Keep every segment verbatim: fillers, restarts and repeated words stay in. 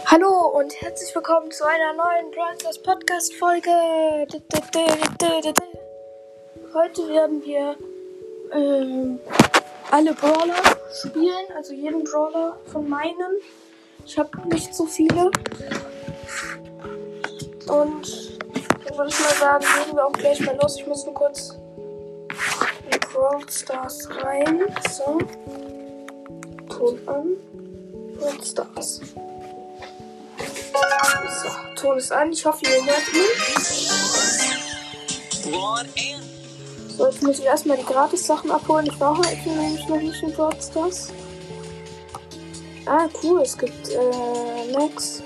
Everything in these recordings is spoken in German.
Hallo und herzlich willkommen zu einer neuen Brawl Stars Podcast Folge. Heute werden wir ähm, alle Brawler spielen, also jeden Brawler von meinen. Ich habe nicht so viele. Und dann würde ich mal sagen, legen wir auch gleich mal los. Ich muss nur kurz in Brawl Stars rein. So. Ton an. Brawl Stars. So, Ton ist an. Ich hoffe, ihr hört ihn. So, jetzt muss ich erstmal die Gratis-Sachen abholen. Ich war heute nämlich noch nicht in Brawl Stars. Ah, cool. Es gibt äh, Max.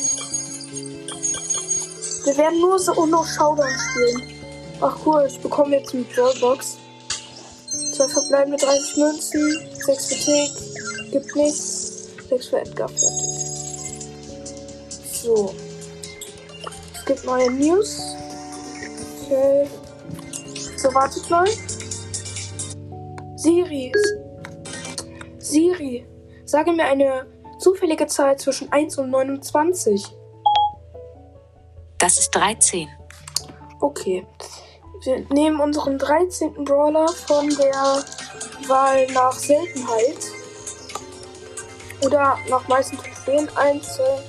Wir werden nur so noch Showdown spielen. Ach cool, ich bekomme jetzt eine Brawlbox. Zwei verbleibende dreißig Münzen, sechs für Tick, gibt nichts, sechs für Edgar, fertig. So. Es gibt neue News. Okay. So, wartet mal. Siri. Siri, sage mir eine zufällige Zahl zwischen eins und neunundzwanzig. Das ist dreizehn. Okay. Wir nehmen unseren dreizehnten Brawler von der Wahl nach Seltenheit. Oder nach meisten Trophäen. eins, zwei.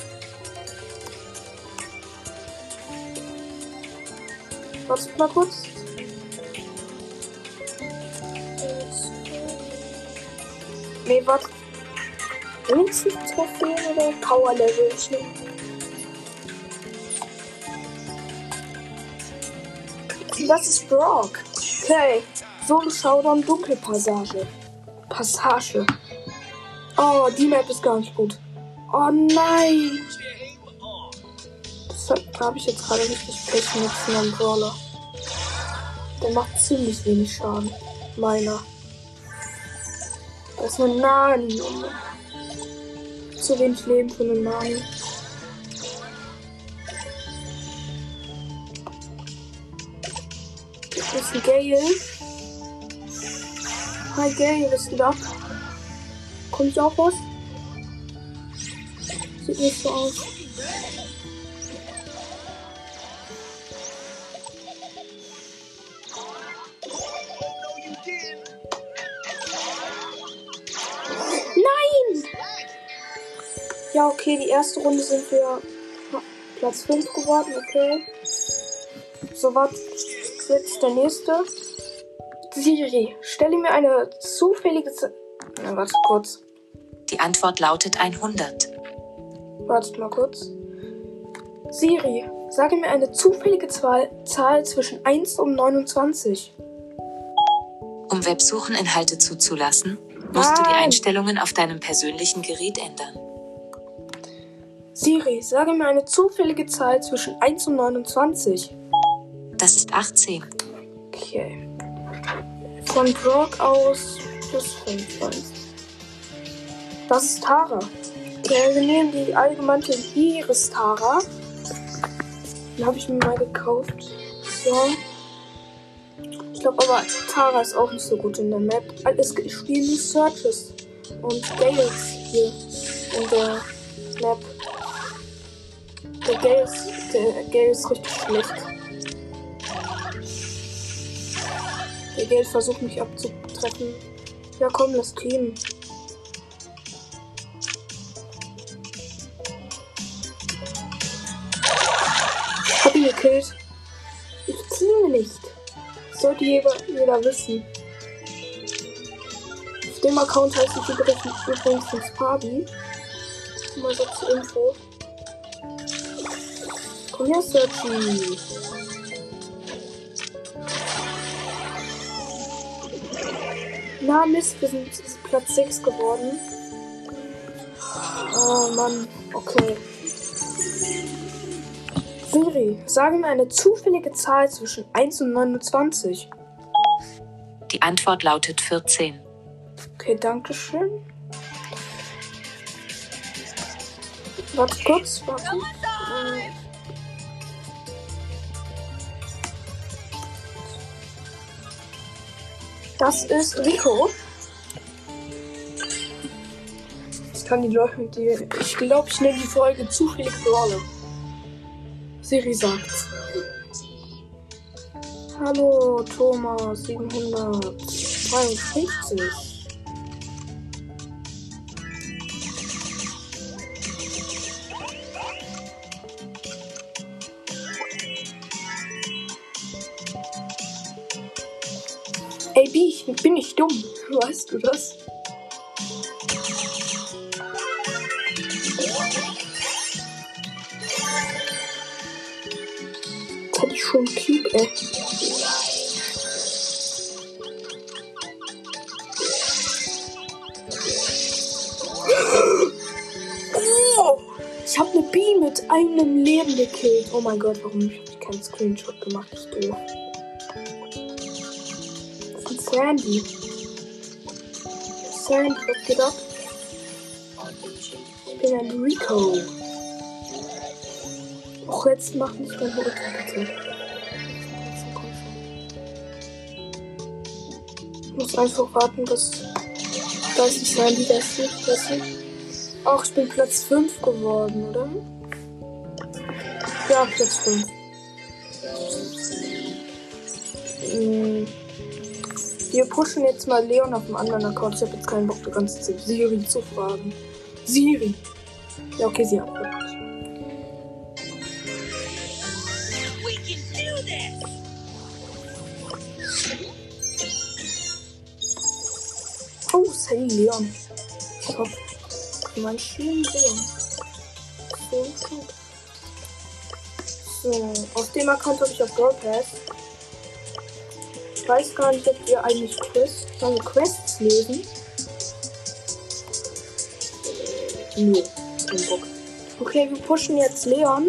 Wartet mal kurz. Nee, warte. Wenigstens Trophäen oder Power Level. Das ist Brock. Okay. Solo Showdown Dunkelpassage. Passage. Oh, die Map ist gar nicht gut. Oh nein. Da habe ich jetzt gerade richtig Pech mit einem Brawler. Der macht ziemlich wenig Schaden. Meiner. Das ist eine Nani. Zu wenig Leben für eine Nani. Das ist ein Gale. Hi Gale, was geht ab? Kommt auch was? Sieht nicht so aus. Nein! Ja, okay, die erste Runde sind wir Platz fünf geworden, okay. So, was jetzt der nächste? Siri, stelle mir eine zufällige Zahl. Ja, warte kurz. Die Antwort lautet hundert. Wartet mal kurz. Siri, sage mir eine zufällige Zahl, Zahl zwischen eins und neunundzwanzig. Um Websucheninhalte zuzulassen, musst Nein. du die Einstellungen auf deinem persönlichen Gerät ändern. Siri, sage mir eine zufällige Zahl zwischen eins und neunundzwanzig. Das ist achtzehn. Okay. Von Brock aus plus fünf. Das ist Tara. Okay, wir nehmen die allgemeine Iris-Tara. Den habe ich mir mal gekauft. So. Ich glaube aber, Tara ist auch nicht so gut in der Map. Es spielen nur Searches und Gales hier in der Map. Der Gale ist, der Gale ist richtig schlecht. Der Gale versucht mich abzutreffen. Ja komm, das Team. Ich hab ihn gekillt. Ich teame nicht. Das sollte jeder, jeder wissen. Auf dem Account heißt ich übrigens Fabi. Mal so zur Info. Komm her, Searchy. Na Mist, wir sind Platz sechs geworden. Oh Mann, okay. Siri, sage mir eine zufällige Zahl zwischen eins und neunundzwanzig. Die Antwort lautet vierzehn. Okay, danke schön. Warte kurz, warte. Das ist Rico. kann die Leute, die, ich glaube, ich nenne die Folge zufällig Brawler. Siri sagt. Hallo, Thomas, siebenhundertdreiundfünfzig. Ey, B, ich bin nicht dumm. Weißt du das? Jetzt hätte ich schon einen Cube, ey. Oh, ich habe eine B mit einem Leben gekillt. Oh mein Gott, warum habe ich keinen Screenshot gemacht? Das ist doof. Sandy. Sandy, was geht ab? Ich bin ein Rico. Och, jetzt mach nicht dein Hut, bitte. Ich muss einfach warten, bis da ist nicht Sandy, das ist das. Ach, ich bin Platz fünf geworden, oder? Ja, Platz fünf. Hm. Wir pushen jetzt mal Leon auf dem anderen Account. Ich habe jetzt keinen Bock, die ganze Zeit Siri zu fragen. Siri. Ja, okay, sie antwortet. Oh, Sally Leon. Top. Mein schönen Leon. So, so. So, auf dem Account habe ich auch Brawl Pass. Ich weiß gar nicht, ob wir eigentlich Quests, also Quests lesen. Nö, kein Bock. Okay, wir pushen jetzt Leon.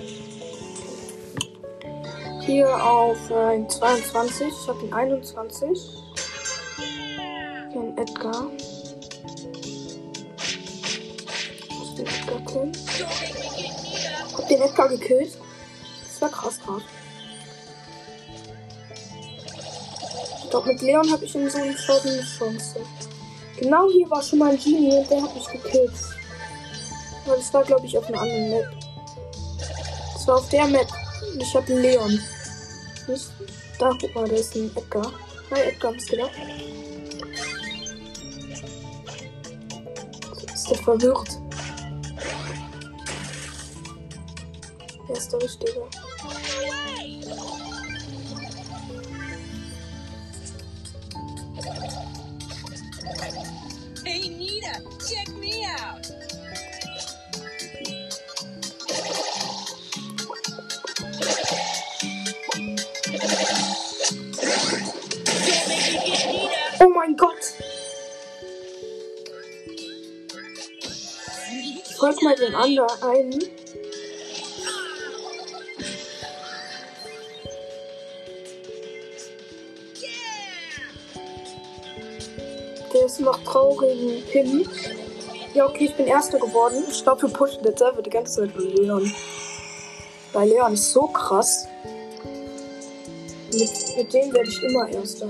Hier auf äh, zweiundzwanzig. Ich habe ihn einundzwanzig. Hier ein Edgar. Ich muss den Edgar killen. Ich hab den Edgar gekillt. Das war krass gerade. Doch mit Leon habe ich in so einem Shot eine Chance. Genau hier war schon mal ein Genie und der hat mich gekillt. Aber das war, glaube ich, auf einer anderen Map. Das war auf der Map. Ich hatte Leon. Nicht? Da, guck mal, da ist ein Edgar. Hi Edgar, was geht ab? Ist der verwirrt? Wer ist der Richtige? Hey Nita, check me out. Oh mein Gott! Ich folge mal den anderen einen. Der ist noch traurigen Pin. Ja, okay, ich bin Erster geworden. Ich glaube, wir pushen den Server die ganze Zeit mit Leon. Weil Leon ist so krass. Mit, mit dem werde ich immer Erster.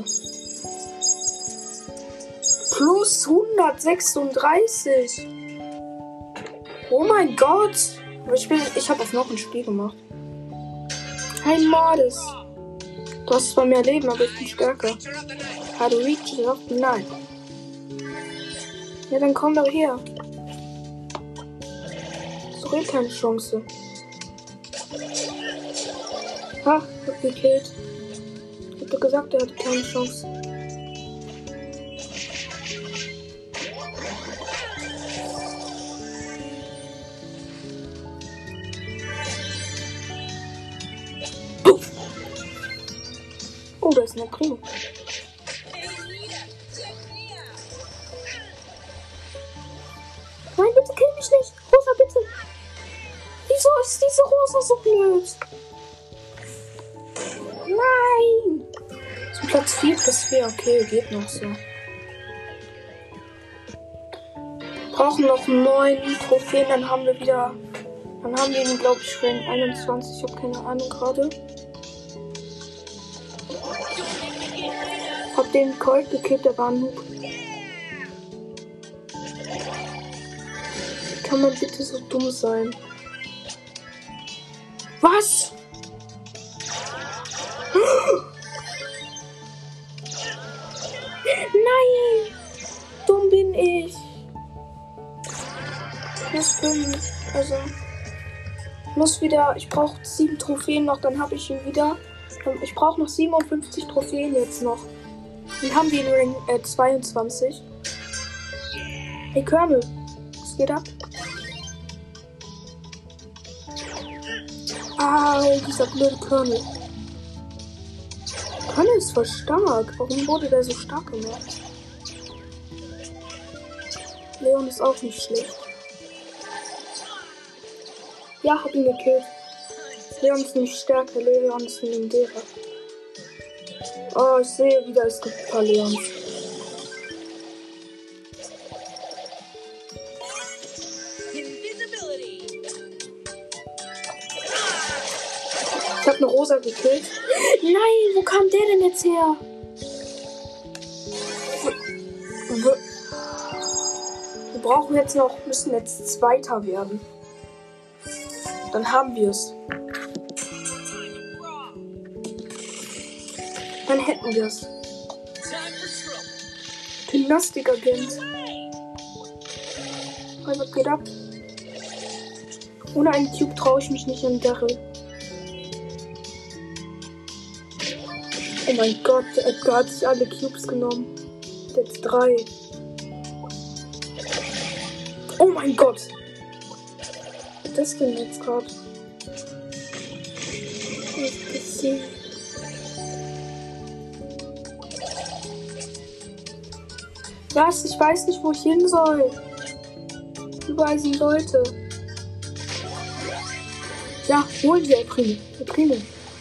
Plus hundertsechsunddreißig. Oh mein Gott. Aber ich, bin, ich habe auf noch ein Spiel gemacht. Ein Mordes. Du hast zwar mehr Leben, aber ich bin stärker. How to reach it up? Nein. Ja, dann komm doch her. So eh keine Chance. Ha, hab gekillt. Ich hab doch gesagt, er hatte keine Chance. Oh, da ist eine Primo. Nein, bitte kill mich nicht. Rosa, bitte. Wieso ist diese Rosa so blöd? Nein. Zum Platz vier plus vier. Okay, geht noch so. Brauchen noch neun Trophäen, dann haben wir wieder. Dann haben wir ihn, glaube ich, für einundzwanzig. Ich habe keine Ahnung gerade. Hab den Colt gekillt, der war ein Noob. kann man bitte so dumm sein? Was? Nein! Dumm bin ich. Plus fünf. Also. Muss wieder. Ich brauche sieben Trophäen noch, dann habe ich ihn wieder. Ich brauche noch siebenundfünfzig Trophäen jetzt noch. Dann haben wir den Ring äh, zweiundzwanzig. Hey Colonel, was geht ab? Ah, dieser blöde Colonel. Colonel ist voll stark. Warum wurde der so stark gemacht? Leon ist auch nicht schlecht. Ja, hab ihn gekillt. Leon ist nicht stärker. Leon ist ein Legendärer. Oh, ich sehe wieder, es gibt ein paar Leons. Ich hab eine Rosa gekillt. Nein, wo kam der denn jetzt her? Wir brauchen jetzt noch, müssen jetzt Zweiter werden. Dann haben wir es. Dann hätten wir es. Gymnastikagent. Was geht ab? Ohne einen Cube traue ich mich nicht an Daryl. Oh mein Gott, der Edgar hat sich alle Cubes genommen. Jetzt drei. Oh mein Gott. Was ist das denn jetzt gerade? Was? Ich weiß nicht, wo ich hin soll. Überall sind Leute. Ja, holen wir El Primo. El Primo.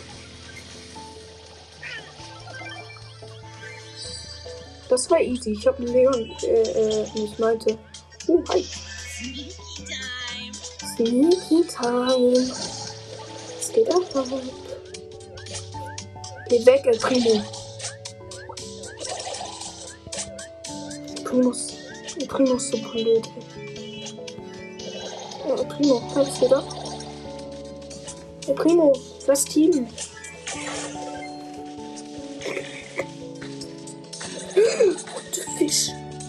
Das war easy. Ich habe Leon, äh, äh, nicht meinte. Oh, hi. Sneaky Time. Es geht ab. Geh weg, El Primo. Primus. El Primo ist so blöd. Ja, El Primo, hab's gedacht. El Primo, das Team. Gute Fisch.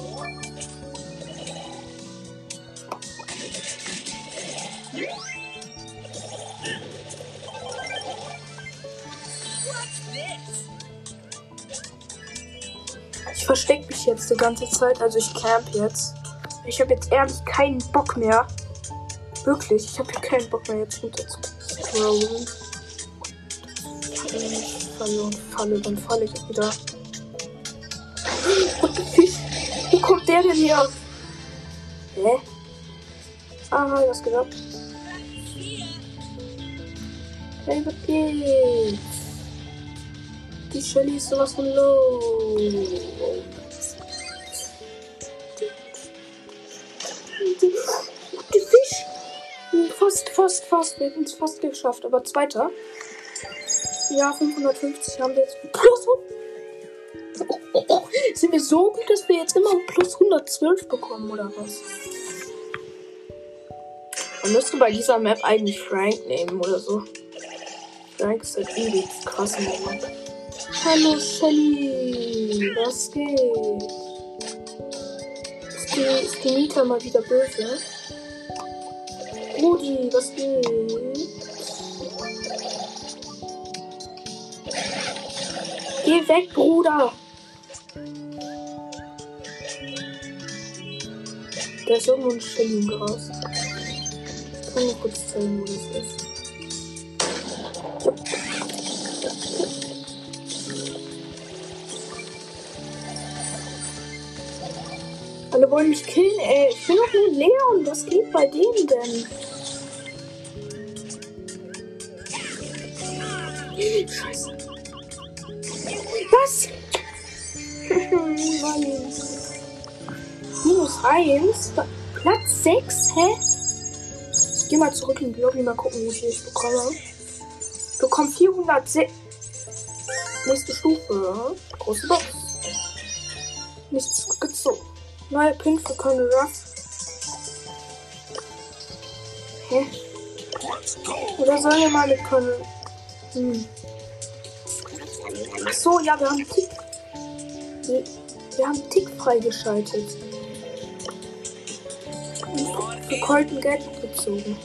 Ich verstecke mich jetzt die ganze Zeit, also ich camp jetzt. Ich habe jetzt ehrlich keinen Bock mehr. Wirklich, ich habe hier keinen Bock mehr jetzt runter zu scrollen. Ich falle und falle, dann falle ich wieder. Wo kommt der denn her? Hä? Ah, was gesagt? Hey, was geht's? Die Shelly ist sowas von low. Die Fisch. Fast, fast, fast. Wir hätten es fast geschafft. Aber zweiter. Ja, fünfhundertfünfzig haben wir jetzt. Plus. Oh, oh, oh. Sind wir so gut, dass wir jetzt immer plus hundertzwölf bekommen, oder was? Man müsste bei dieser Map eigentlich Frank nehmen oder so. Frank ist halt irgendwie krass im Moment. Hallo Shelly, was geht? Ist die, ist die Mieter mal wieder böse? Rudi, was geht? Geh weg, Bruder! Da ist irgendwo ein Shelly im Gras. Ich kann mir kurz zeigen, wo das ist. Alle wollen mich killen, ey. Ich bin doch nur Leon. Was geht bei denen denn? Scheiße. Was? Minus eins? Platz sechs? Hä? Ich geh mal zurück in die Lobby, mal gucken, wie viel ich bekomme. Ich bekomme vierhundertsechs. Nächste Stufe. Große Box. Nichts gezogen. Neue Pin für Colonel Ruff. Hä? Oder sollen wir mal mit Colonel... Hm. Ach so, ja, wir haben Tick. Wir, wir haben Tick freigeschaltet. Und für Colton Geld gezogen.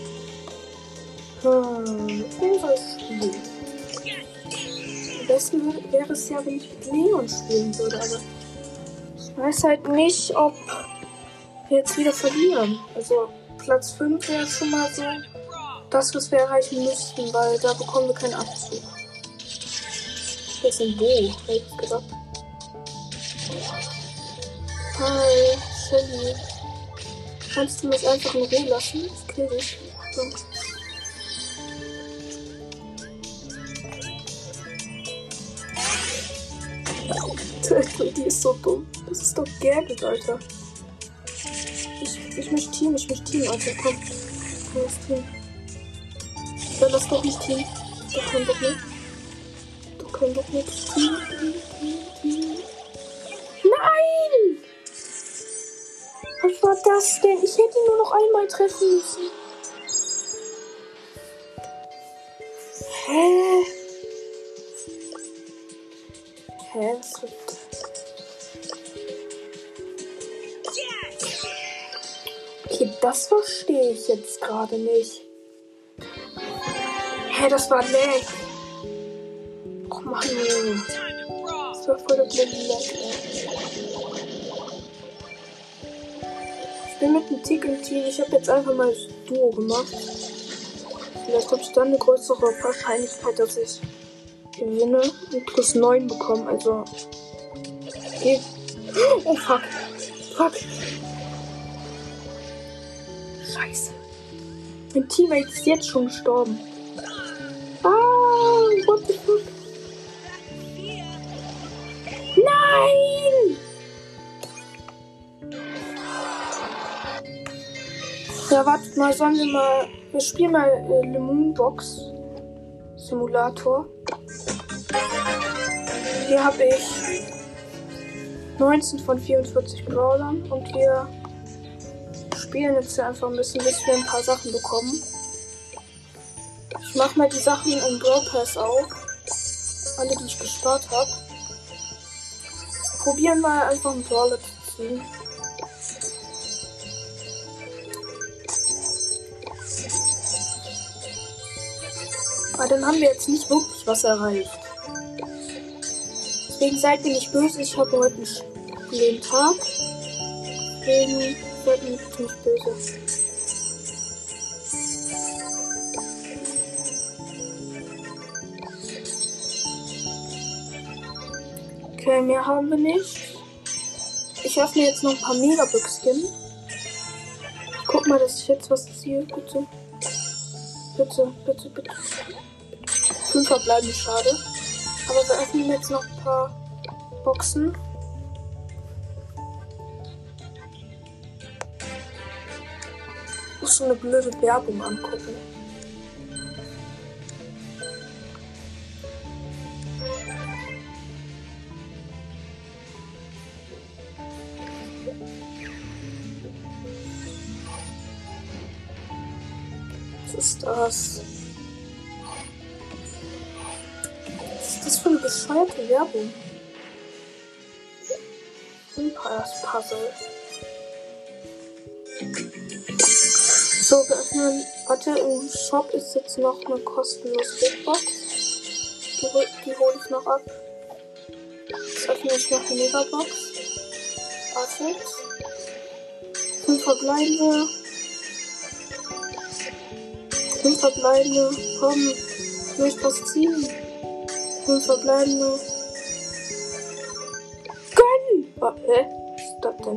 Hm, das ist schwierig. Am besten wäre es ja, wenn ich mit Leon spielen würde, aber ich weiß halt nicht, ob wir jetzt wieder verlieren. Also Platz fünf wäre schon mal so das, was wir erreichen müssten, weil da bekommen wir keinen Abzug. Wir sind wo? Hätte ich gesagt. Hi, Shelly. Kannst du mich einfach in Ruhe lassen? Ich kill dich. So. Die ist so dumm. Das ist doch Gerget, Alter. Ich, ich möchte Team, ich möchte Team, Alter. Komm. Komm, das Team. Ja, lass doch nicht Team. Du kannst doch nicht. Du kannst doch nicht. Team, Team, Team, Team. Nein! Was war das denn? Ich hätte ihn nur noch einmal treffen müssen. Hä? Hä? Was wird das? Okay, das verstehe ich jetzt gerade nicht. Hä, das war Lag. Och Mann, das war voll der blinde Lag, ey. Ich bin mit dem Tick im Team. Ich habe jetzt einfach mal das Duo gemacht. Vielleicht habe ich dann eine größere Wahrscheinlichkeit, dass ich gewinne und plus neun bekomme. Also. Okay. Oh fuck. Fuck. Scheiße. Mein Teammate ist jetzt schon gestorben. Ah, what the fuck? Nein! Ja, wartet mal, sollen wir mal. Wir spielen mal äh, Le Moonbox Simulator. Hier habe ich neunzehn von vierundvierzig Brawlern und wir spielen jetzt hier einfach ein bisschen, bis wir ein paar Sachen bekommen. Ich mache mal die Sachen im Brawl Pass auf. Alle, die ich gespart habe. Probieren mal einfach einen Brawler zu ziehen. Aber dann haben wir jetzt nicht wirklich was erreicht. Deswegen seid ihr nicht böse. Ich habe heute einen schönen Tag. Deswegen seid ihr nicht böse. Okay, mehr haben wir nicht. Ich öffne jetzt noch ein paar Megabox-Skin. Guck mal, dass ich jetzt was ziehe. Bitte. Bitte, bitte, bitte. Fünf verbleiben, schade. Aber wir öffnen jetzt noch ein paar Boxen. Ich muss schon eine blöde Werbung angucken. Was ist das? Was ist das für eine bescheuerte Werbung? Empires Puzzle. So, wir öffnen. Warte, im Shop ist jetzt noch eine kostenlose Big Box. Die, die hole ich noch ab. Jetzt öffne ich noch eine Megabox. Warte. Fünf verbleibende. Fünf verbleibende. Komm, ich möchte was ziehen. Fünf verbleibende. Gönn! Oh, hä? Was ist das denn?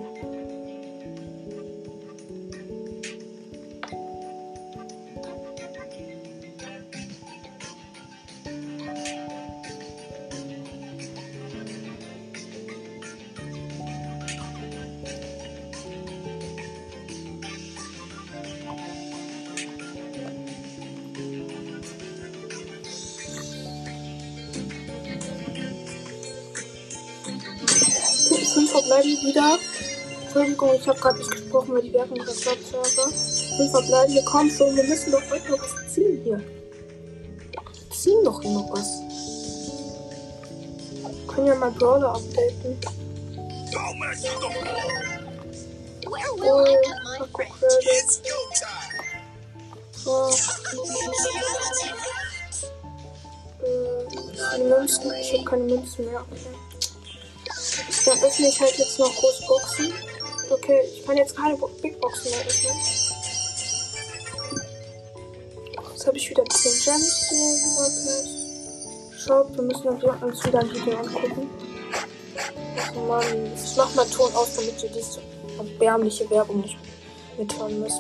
Fünf verbleiben wieder. Entschuldigung, ich habe gerade nicht gesprochen, weil die Werbung gerade war. fünf verbleibende. Komm schon, wir müssen doch heute noch was ziehen hier. Wir ziehen doch hier noch was. Wir können ja mal Brawler updaten. Where will I put my friend? It's go time. So. Äh, die Münzen. Ich habe keine Münzen mehr. Okay. Dann öffne ich halt jetzt noch Großboxen. Okay, ich kann jetzt keine Big Boxen mehr öffnen. Jetzt habe ich wieder zehn Gems hier. Shop, wir müssen uns wieder ein Video angucken. Oh Mann, ich mach mal Ton aus, damit ihr diese erbärmliche Werbung nicht mithören müsst.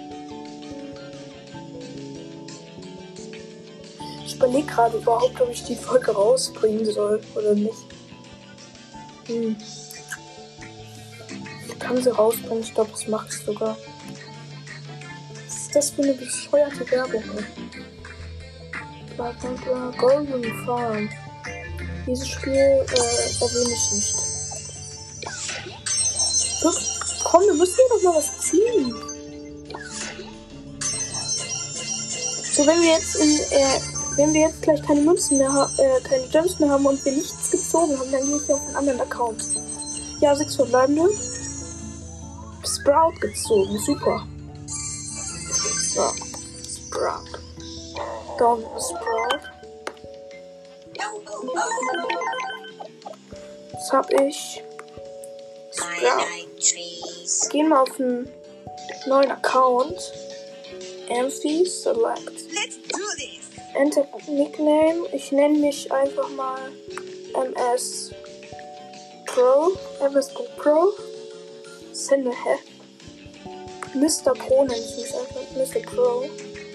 Ich überlege gerade überhaupt, ob ich die Folge rausbringen soll oder nicht. Hm. Ich kann sie rausbringen, ich glaube, das mache ich sogar. Was ist das für eine bescheuerte Werbung? Ey? Bla bla bla. Golden Farm. Dieses Spiel äh, erwähne ich nicht. So, komm, wir müssen hier doch mal was ziehen. So, wenn wir jetzt in, äh, wenn wir jetzt gleich keine Münzen mehr haben, äh, keine Gems mehr haben und wir nichts gezogen haben, dann gehe ich auf einen anderen Account. Ja, sechs verbleibende. Sprout gezogen, super. So, Sprout. Down Sprout. Jetzt hab ich Sprout. Gehen wir auf einen neuen Account. Amphi Select. Let's do this. Enter Nickname. Ich nenne mich einfach mal M S Pro. M S Pro. Sende, hä? Mister Pro nenne ich mich einfach. Mister Pro.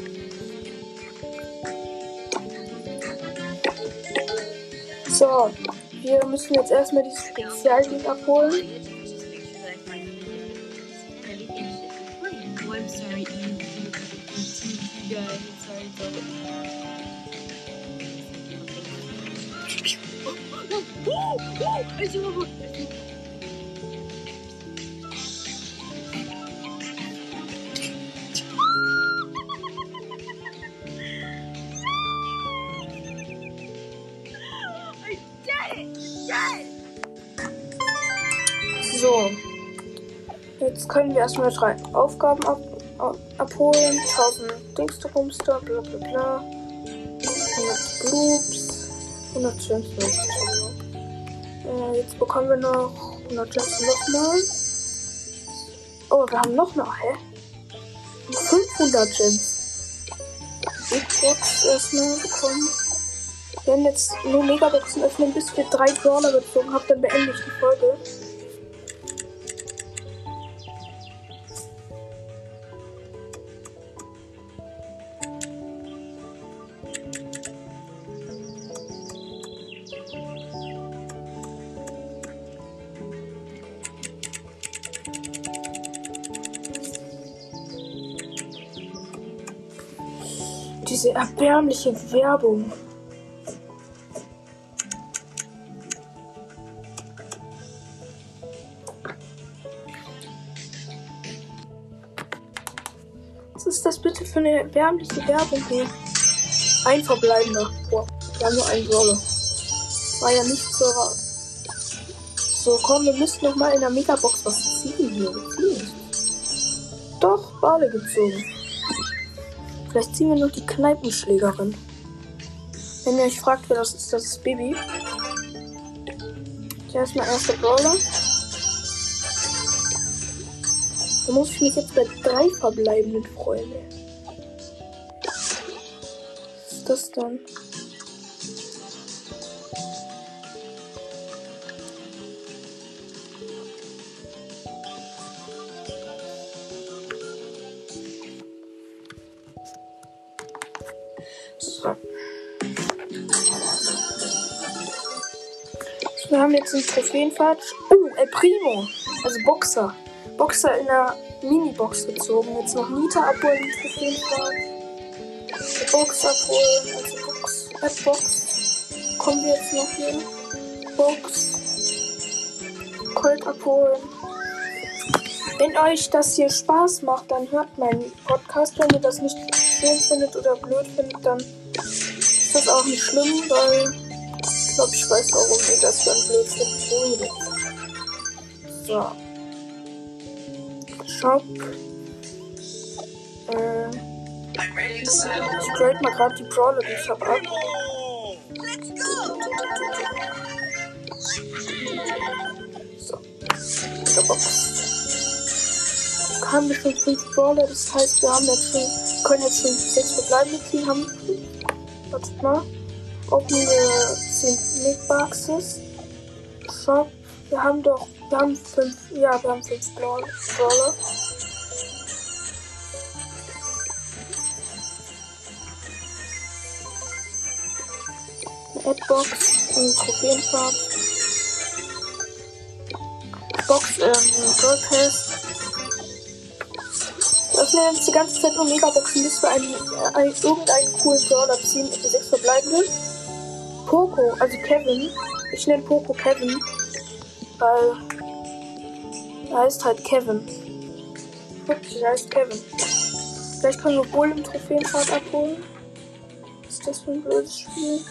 So, wir müssen jetzt erstmal dieses Spezialgebiet abholen. So, jetzt können wir erstmal drei Aufgaben ab, ab, abholen. tausend Dingsterbumster, bla bla bla. hundert Bloops, hundert Gems. Äh, jetzt bekommen wir noch hundert Gems nochmal. Oh, wir haben noch noch, hä? fünfhundert Gems. Big Box erstmal bekommen. Wir werden jetzt nur Megaboxen öffnen, bis wir drei Brawler gezogen haben, dann beende ich die Folge. Diese erbärmliche Werbung. Was ist das bitte für eine erbärmliche Werbung hier? Ein verbleibender. Boah, wir haben nur einen Brawler. War ja nicht so raus. So, komm, wir müssen noch mal in der Megabox was ziehen hier. Wir ziehen nicht. Doch, Bale gezogen. Vielleicht ziehen wir noch die Kneipenschlägerin. Wenn ihr euch fragt, wer das ist, das ist Baby. Hier ist mein erster Brawler. Da muss ich mich jetzt bei drei verbleibenden freuen. Was ist das dann? So. Wir haben jetzt einen Trophäenfahrt. Oh, El Primo. Also Boxer. Boxer in der Mini-Box gezogen. Jetzt noch Nita abholen, Trophäenfahrt. Box abholen, also Box. App-Box. Kommen wir jetzt noch hier. Box. Colt abholen. Wenn euch das hier Spaß macht, dann hört meinen Podcast. Wenn ihr das nicht schön findet oder blöd findet, dann ist das auch nicht schlimm, weil ich glaube, ich weiß, warum ihr das dann blöd findet. So. Shop. Äh, ich grade mal gerade die Brawler, die ich habe, ab. So. Der Box. Wir haben bestimmt fünf Brawler, das heißt, wir haben jetzt schon, können jetzt schon sechs verbleibende ziehen. Haben, wartet mal. Open zehn Megaboxes. Shop. Wir haben doch, wir haben fünf, ja, wir haben fünf Brawler. Eine Adbox, eine Trophäenfahrt. Box, ähm, Gold Pass. Wir öffnen jetzt die ganze Zeit nur Megaboxen, bis wir einen, äh, einen, irgendeinen coolen Brawler ziehen. Sechs verbleibende. Poco, also Kevin. Ich nenne Poco Kevin, weil er heißt halt Kevin. Wirklich, er heißt Kevin. Vielleicht können wir Bull im Trophäenfahrt abholen. Was ist das für ein blödes Spiel?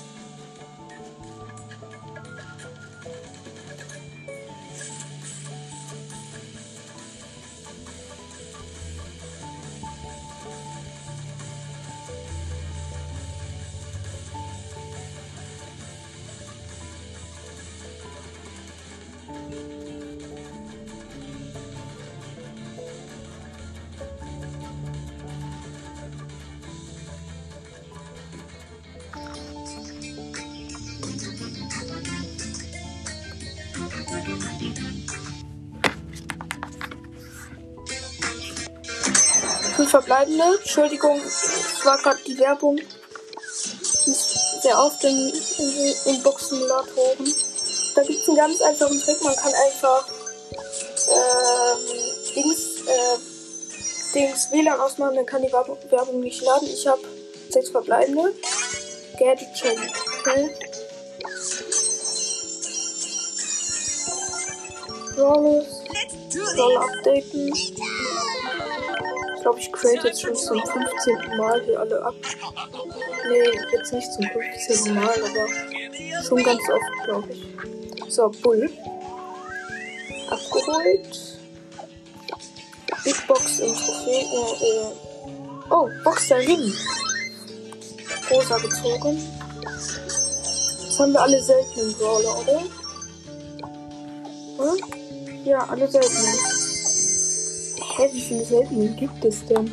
Fünf verbleibende. Entschuldigung, es war gerade die Werbung. Die ist sehr oft in, in, in Box-Simulatoren. Da gibt es einen ganz einfachen Trick. Man kann einfach ähm, Dings, äh, Dings W L A N ausmachen, dann kann die Werbung nicht laden. Ich habe sechs verbleibende. Gadget Challenge. Okay. Brawlers. Brawler updaten. Ich glaube, ich create jetzt schon zum fünfzehnten Mal hier alle ab. Nee, jetzt nicht zum fünfzehnten Mal, aber schon ganz oft, glaube ich. So, Bull. Abgeholt. Big Box im Trophäe. Äh, äh. Oh, Box der Ring. Rosa gezogen. Jetzt haben wir alle seltenen Brawler, oder? Hm? Ja, alle seltenen. Hä, wie viele seltene gibt es denn?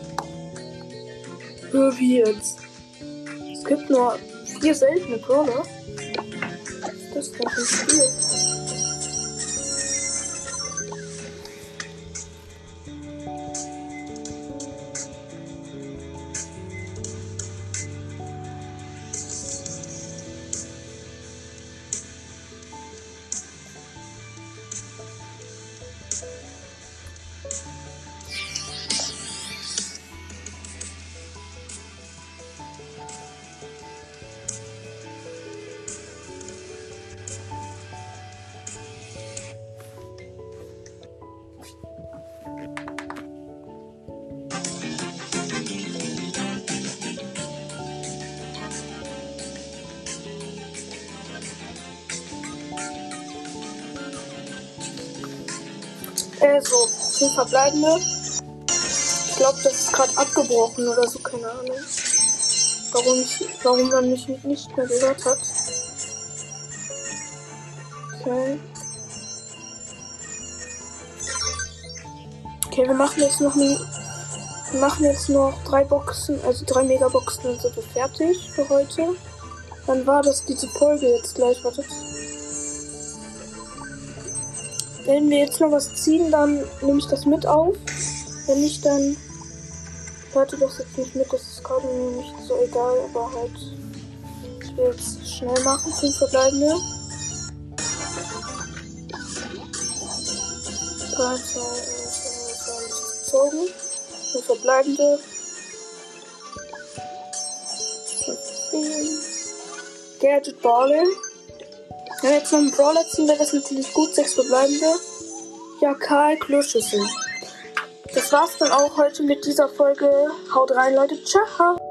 Hör wie jetzt? Es gibt nur vier seltene Brawler. Was ist das denn für ein Spiel? Äh, so, fünf verbleibende. Ich glaube, das ist gerade abgebrochen oder so, keine Ahnung. Warum, ich, warum man mich nicht mehr gehört hat. Okay. Okay, wir machen jetzt noch eine, wir machen jetzt noch drei Boxen, also drei Megaboxen, dann sind wir fertig für heute. Dann war das diese Folge jetzt gleich, wartet. Wenn wir jetzt noch was ziehen, dann nehme ich das mit auf. Wenn nicht, dann hört ihr das jetzt nicht mit. Das ist gerade mir nicht so egal, aber halt. Ich will jetzt schnell machen. Fünf verbleibende. drei, zwei, eins, zwei, gezogen. Fünf verbleibende. Gadget Baller. Wenn wir jetzt noch einen Brawler ziehen, wäre das natürlich gut. Sechs verbleibende. Ja, Karl Kloschüssel. Das war's dann auch heute mit dieser Folge. Haut rein, Leute. Ciao.